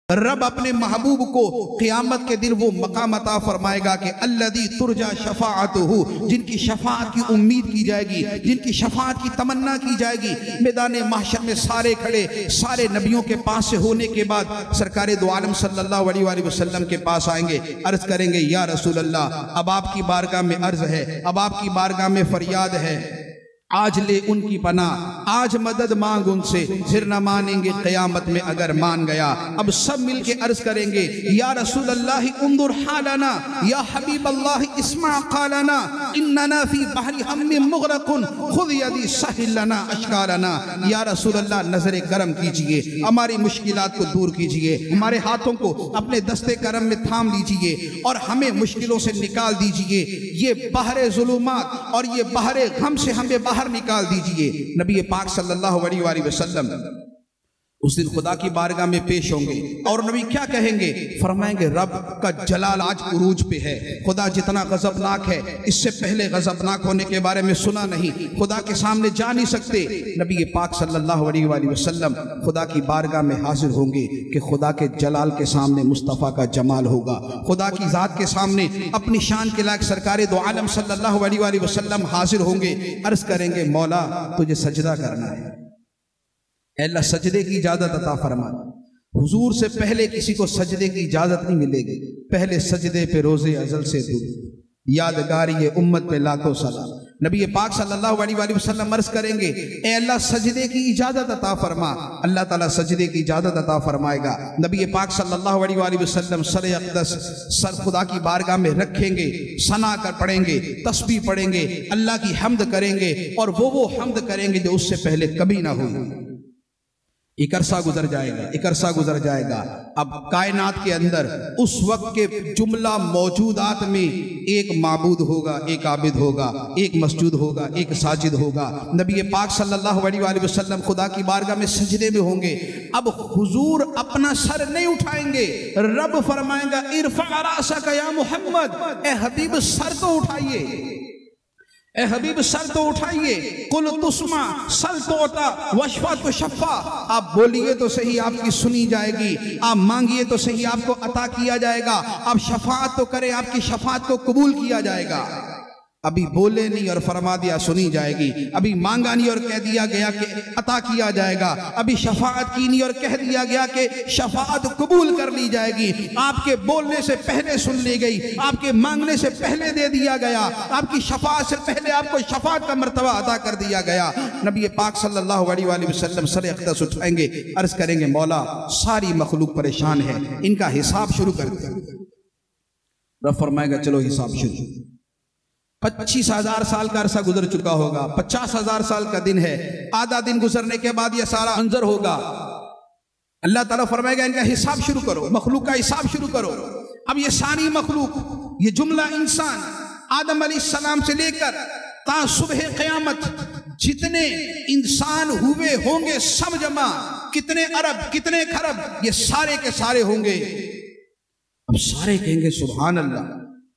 رب اپنے محبوب کو قیامت کے دن وہ مقام عطا فرمائے گا کہ الذی ترجا شفاعتہ، جن کی شفاعت کی امید کی جائے گی، جن کی شفاعت کی تمنا کی جائے گی۔ میدان محشر میں سارے کھڑے، سارے نبیوں کے پاس سے ہونے کے بعد سرکار دو عالم صلی اللہ علیہ وآلہ وسلم کے پاس آئیں گے، عرض کریں گے یا رسول اللہ، اب آپ کی بارگاہ میں عرض ہے، اب آپ کی بارگاہ میں فریاد ہے، آج لے ان کی پناہ، آج مدد مانگ ان سے، پھر نہ مانیں گے قیامت میں اگر مان گیا۔ اب سب مل کے عرض کریں گے یا رسول اللہ انظر حالنا، یا حبیب اللہ اسمع قالنا، اننا فی بحر ہم مغرق خذ یدی سہل لنا اشکالنا۔ یا رسول اللہ نظر کرم کیجئے، ہماری مشکلات کو دور کیجئے، ہمارے ہاتھوں کو اپنے دستے کرم میں تھام لیجئے اور ہمیں مشکلوں سے نکال دیجئے، یہ بحر ظلمات اور یہ بحر غم سے ہمیں باہر نکال دیجئے۔ نبی پاک صلی اللہ علیہ وآلہ وسلم اس دن خدا کی بارگاہ میں پیش ہوں گے اور نبی کیا کہیں گے؟ فرمائیں گے رب کا جلال آج عروج پہ ہے، خدا جتنا غضبناک ہے اس سے پہلے غضبناک ہونے کے بارے میں سنا نہیں، خدا کے سامنے جا نہیں سکتے۔ نبی پاک صلی اللہ علیہ وآلہ وسلم خدا کی بارگاہ میں حاضر ہوں گے کہ خدا کے جلال کے سامنے مصطفیٰ کا جمال ہوگا، خدا کی ذات کے سامنے اپنی شان کے لائق سرکار دو عالم صلی اللہ علیہ وآلہ وسلم حاضر ہوں گے، عرض کریں گے مولا تجھے سجدہ کرنا ہے، اے اللہ سجدے کی اجازت عطا فرما۔ حضور سے پہلے کسی کو سجدے کی اجازت نہیں ملے گی، پہلے سجدے پہ روز ازل سے دور، یادگاری امت پہ لاکھوں سلام۔ نبی پاک صلی اللہ علیہ وآلہ وسلم عرض کریں گے اے اللہ سجدے کی اجازت عطا فرما، اللہ تعالیٰ سجدے کی اجازت عطا فرمائے گا۔ نبی پاک صلی اللہ علیہ وآلہ وسلم سر اقدس سر خدا کی بارگاہ میں رکھیں گے، ثنا کر پڑھیں گے، تسبیح پڑھیں گے، اللہ کی حمد کریں گے اور وہ حمد کریں گے جو اس سے پہلے کبھی نہ ہوئی۔ ایک عرصہ گزر جائے گا، ایک عرصہ گزر جائے گا، اب کائنات کے اندر اس وقت کے جملہ موجودات میں ایک معبود ہوگا، ایک عابد ہوگا، ایک مسجود ہوگا، ایک ساجد ہوگا۔ نبی پاک صلی اللہ علیہ وآلہ وسلم خدا کی بارگاہ میں سجدے میں ہوں گے، اب حضور اپنا سر نہیں اٹھائیں گے، رب فرمائیں گا ارفع رأسک یا محمد، اے حبیب سر تو اٹھائیے، اے حبیب سر تو اٹھائیے، قل تسمع سل توتا وشفا تو شفا، آپ بولیے تو صحیح آپ کی سنی جائے گی، آپ مانگیے تو صحیح آپ کو عطا کیا جائے گا، آپ شفاعت تو کریں آپ کی شفاعت کو قبول کیا جائے گا۔ ابھی بولے نہیں اور فرما دیا سنی جائے گی، ابھی مانگا نہیں اور کہہ دیا گیا کہ عطا کیا جائے گا، ابھی شفاعت کی نہیں اور کہہ دیا گیا کہ شفاعت قبول کر لی جائے گی، آپ کے بولنے سے پہلے سن لی گئی، آپ کے مانگنے سے پہلے دے دیا گیا، آپ کی شفاعت سے پہلے آپ کو شفاعت کا مرتبہ عطا کر دیا گیا۔ نبی پاک صلی اللہ علیہ وآلہ وسلم سر اقدس اٹھائیں گے، عرض کریں گے مولا ساری مخلوق پریشان ہے، ان کا حساب شروع کر دیں۔ رب فرمائے گا چلو حساب شروع۔ 25,000 سال کا عرصہ گزر چکا ہوگا، 50,000 سال کا دن ہے، آدھا دن گزرنے کے بعد یہ سارا منظر ہوگا، اللہ تعالیٰ فرمائے گا ان کا حساب شروع کرو، مخلوق کا حساب شروع کرو۔ اب یہ ساری مخلوق، یہ جملہ انسان آدم علیہ السلام سے لے کر تا صبح قیامت جتنے انسان ہوئے ہوں گے سب جمع، کتنے ارب کتنے خرب، یہ سارے کے سارے ہوں گے۔ اب سارے کہیں گے سبحان اللہ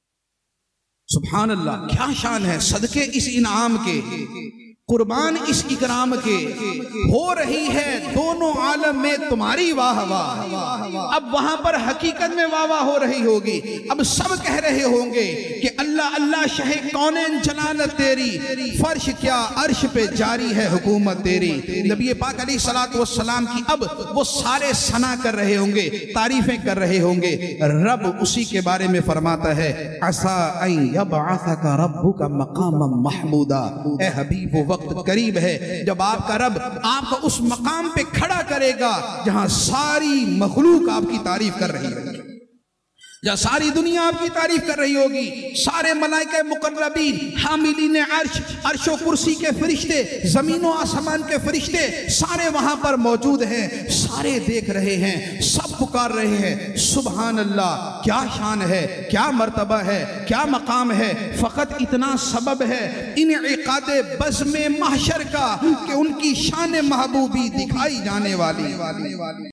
سبحان اللہ، کیا شان ہے، صدقے اس انعام کے، قربان اس اکرام کے، ہو رہی ہے دونوں عالم میں تمہاری واہ واہ۔ اب وہاں پر حقیقت میں واہ واہ ہو رہی ہوگی، اب سب کہہ رہے ہوں گے کہ اللہ اللہ شہ کونین جلالت تیری، فرش کیا عرش پہ جاری ہے حکومت تیری۔ نبی پاک علیہ السلام کی اب وہ سارے ثنا کر رہے ہوں گے، تعریفیں کر رہے ہوں گے، رب اسی کے بارے میں فرماتا ہے عسیٰ ان یبعثک ربک مقاما محمودا، اے حبیب وقت قریب ہے جب آپ کا رب آپ کو اس مقام پہ کھڑا کرے گا جہاں ساری مخلوق آپ کی تعریف کر رہی ہے، جہاں ساری دنیا آپ کی تعریف کر رہی ہوگی، سارے ملائکہ مقربین، حاملین عرش، عرش و کرسی کے فرشتے، زمین و آسمان کے فرشتے، سارے وہاں پر موجود ہیں، سارے دیکھ رہے ہیں، سب پکار رہے ہیں سبحان اللہ، کیا شان ہے، کیا مرتبہ ہے، کیا مقام ہے، فقط اتنا سبب ہے انعقاد بزم محشر کا کہ ان کی شان محبوبی دکھائی جانے والی